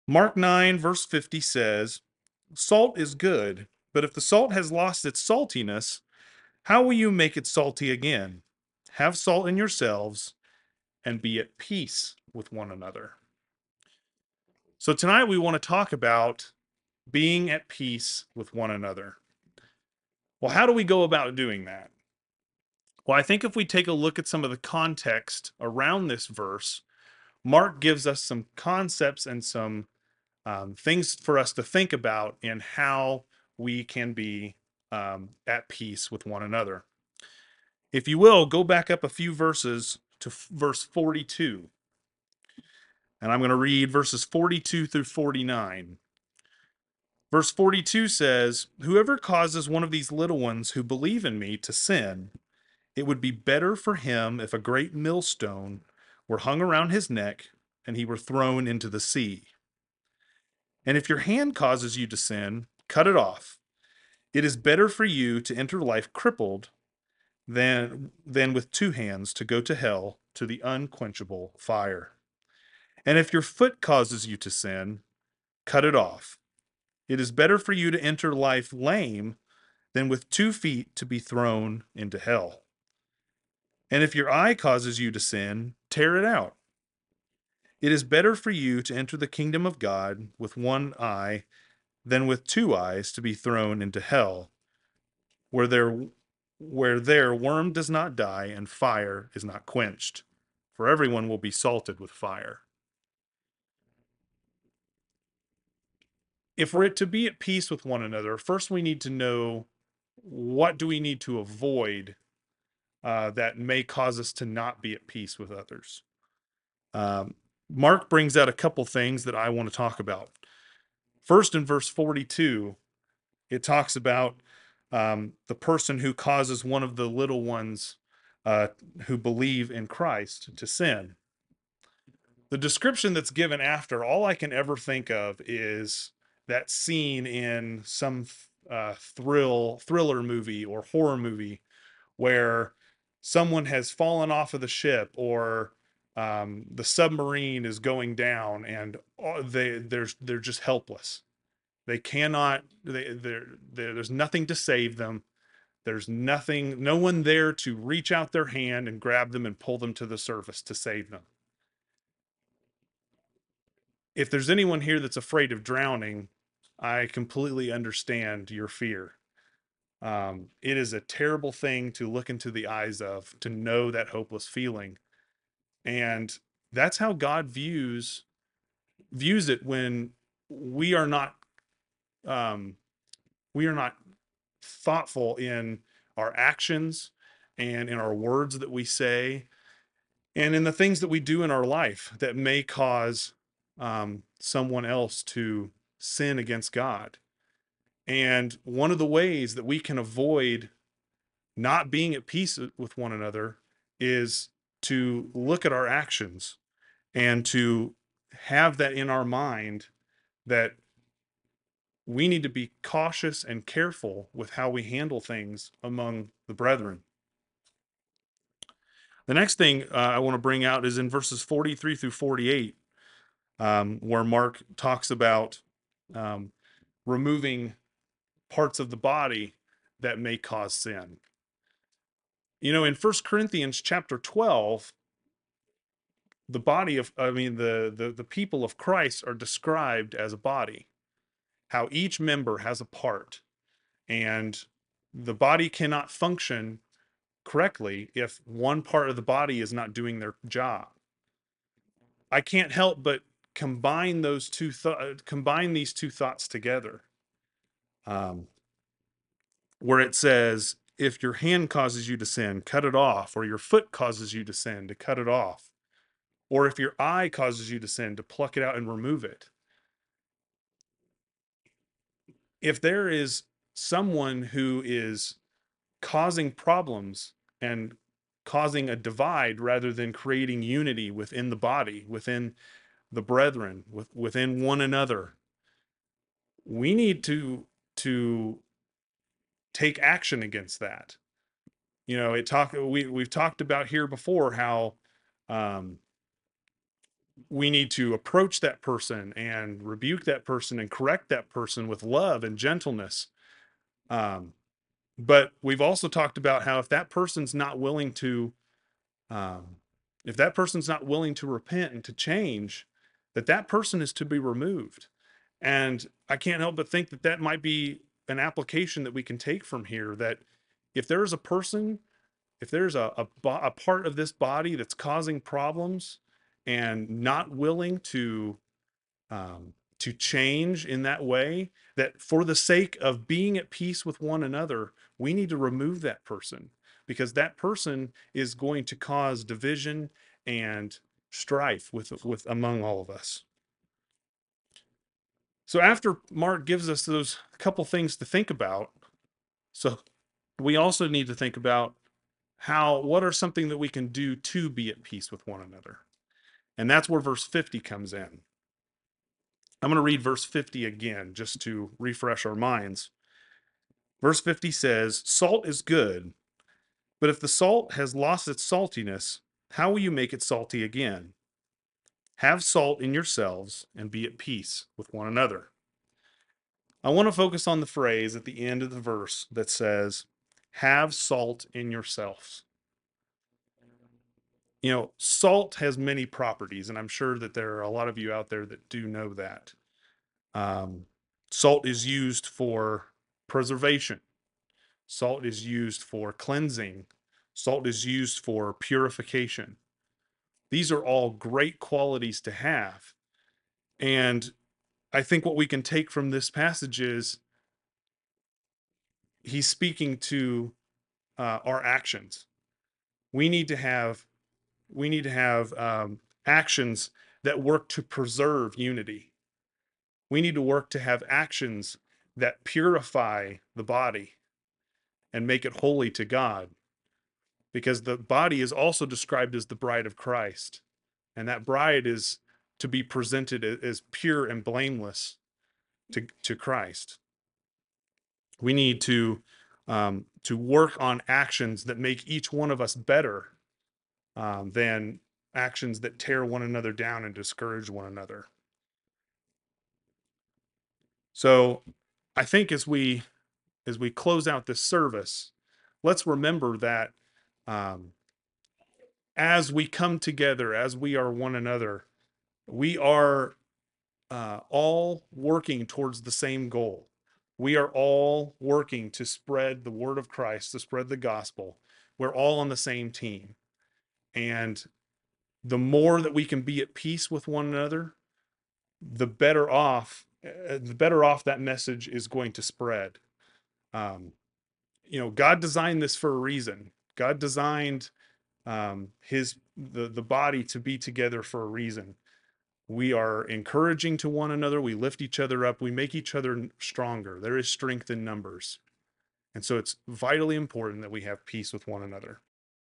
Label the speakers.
Speaker 1: Mark 9, verse 50 says, "Salt is good, but if the salt has lost its saltiness, how will you make it salty again? Have salt in yourselves and be at peace with one another." So tonight we want to talk about being at peace with one another. Well, how do we go about doing that? Well, I think if we take a look at some of the context around this verse, Mark gives us some concepts and some things for us to think about in how we can be at peace with one another. If you will, go back up a few verses to verse 42. And I'm going to read verses 42 through 49. Verse 42 says, "Whoever causes one of these little ones who believe in me to sin, it would be better for him if a great millstone were hung around his neck and he were thrown into the sea. And if your hand causes you to sin, cut it off. It is better for you to enter life crippled than with two hands to go to hell, to the unquenchable fire. And if your foot causes you to sin, cut it off. It is better for you to enter life lame than with 2 feet to be thrown into hell. And if your eye causes you to sin, tear it out. It is better for you to enter the kingdom of God with one eye than with two eyes to be thrown into hell, where there worm does not die and fire is not quenched, for everyone will be salted with fire." If we're to be at peace with one another, first we need to know, what do we need to avoid that may cause us to not be at peace with others. Um, Mark brings out a couple things that I want to talk about. First, in verse 42, it talks about the person who causes one of the little ones uh, who believe in Christ to sin. The description that's given after, all I can ever think of is that scene in some thriller movie or horror movie where someone has fallen off of the ship, or the submarine is going down, and they're just helpless. They cannot. There's nothing to save them. There's nothing, no one there to reach out their hand and grab them and pull them to the surface to save them. If there's anyone here that's afraid of drowning, I completely understand your fear. It is a terrible thing to look into the eyes of, to know that hopeless feeling. And that's how God views it when we are not um, we are not thoughtful in our actions and in our words that we say and in the things that we do in our life that may cause someone else to sin against God. And one of the ways that we can avoid not being at peace with one another is to look at our actions and to have that in our mind, that we need to be cautious and careful with how we handle things among the brethren. The next thing I want to bring out is in verses 43 through 48, where Mark talks about um, removing parts of the body that may cause sin. You know, in First Corinthians chapter 12, the body of, I mean, the people of Christ are described as a body, how each member has a part, and the body cannot function correctly if one part of the body is not doing their job. I can't help but combine these two thoughts together, um, where it says, if your hand causes you to sin, cut it off, or your foot causes you to sin, to cut it off, or if your eye causes you to sin, to pluck it out and remove it. If there is someone who is causing problems and causing a divide rather than creating unity within the body, within the brethren, within one another, we need to take action against that. You know, we've talked about here before how um, we need to approach that person and rebuke that person and correct that person with love and gentleness. Um, but we've also talked about how if that person's not willing to, um, if that person's not willing to repent and to change, that that person is to be removed. And I can't help but think that that might be an application that we can take from here. That if there is a person, if there's a part of this body that's causing problems and not willing to change in that way, that for the sake of being at peace with one another, we need to remove that person, because that person is going to cause division and strife with among all of us. So after Mark gives us those couple things to think about, so we also need to think about what are something that we can do to be at peace with one another. And that's where verse 50 comes in. I'm going to read verse 50 again just to refresh our minds. Verse 50 says, "Salt is good, but if the salt has lost its saltiness, how will you make it salty again? Have salt in yourselves and be at peace with one another." I want to focus on the phrase at the end of the verse that says, "Have salt in yourselves." You know, salt has many properties, and I'm sure that there are a lot of you out there that do know that. Um, Salt is used for preservation. Salt is used for cleansing. Salt is used for purification. These are all great qualities to have. And I think what we can take from this passage is he's speaking to our actions. We need to have actions that work to preserve unity. We need to work to have actions that purify the body and make it holy to God, because the body is also described as the bride of Christ, and that bride is to be presented as pure and blameless to Christ. We need to work on actions that make each one of us better, than actions that tear one another down and discourage one another. So I think as we close out this service, let's remember that, um, as we come together, as we are one another, we are all working towards the same goal. We are all working to spread the word of Christ, to spread the gospel. We're all on the same team. And the more that we can be at peace with one another, the better off that message is going to spread. Um, God designed this for a reason. God designed the body to be together for a reason. We are encouraging to one another. We lift each other up. We make each other stronger. There is strength in numbers. And so it's vitally important that we have peace with one another.